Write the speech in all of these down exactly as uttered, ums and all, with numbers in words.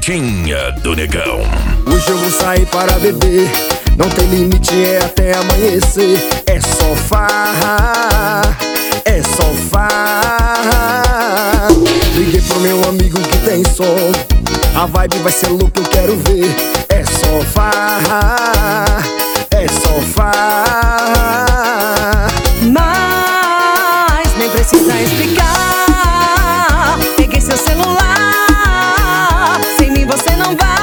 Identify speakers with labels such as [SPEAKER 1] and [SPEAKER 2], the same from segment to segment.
[SPEAKER 1] Pimentinha do Negão.
[SPEAKER 2] Hoje eu vou sair para beber, não tem limite, é até amanhecer. É só farra, é só farra. Liguei pro meu amigo que tem som, a vibe vai ser louca, eu quero ver. É só farra, é só farra.
[SPEAKER 3] Mas nem precisa explicar. Peguei seu celular, sem mim você não vai.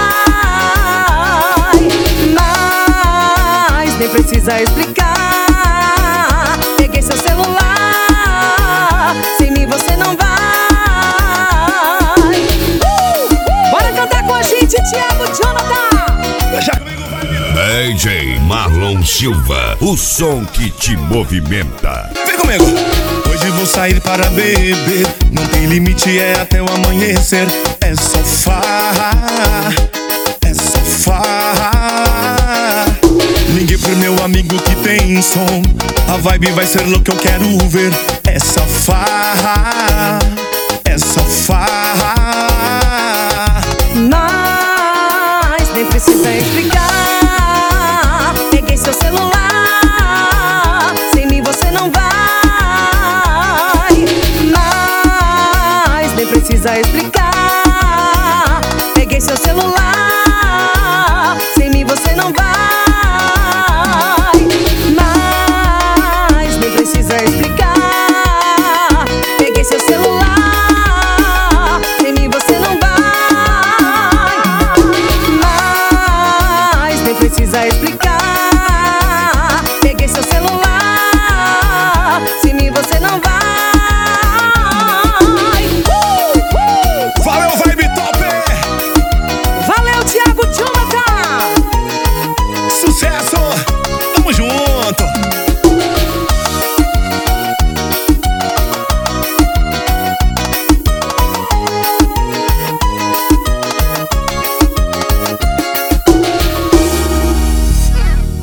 [SPEAKER 3] Mas nem precisa explicar. Peguei seu celular, sem mim você não vai. uh! Bora cantar com a gente, Thiago Jonathan.
[SPEAKER 1] Deixa comigo, vai, D J Marlon Silva, o som que te movimenta.
[SPEAKER 4] Vem comigo! Hoje vou sair para beber, não tem limite, é até o amanhecer. É só farra, é só farra. Liguei pro meu amigo que tem som, a vibe vai ser louca, eu quero ver. É só farra, é só farra.
[SPEAKER 3] Mas nem precisa explicar. Peguei seu celular, sem mim você não vai. Mas nem precisa explicar. Peguei seu celular, sem mim você não vai. Mas nem precisa explicar. Peguei seu celular, sem mim você não vai. Mas nem precisa explicar.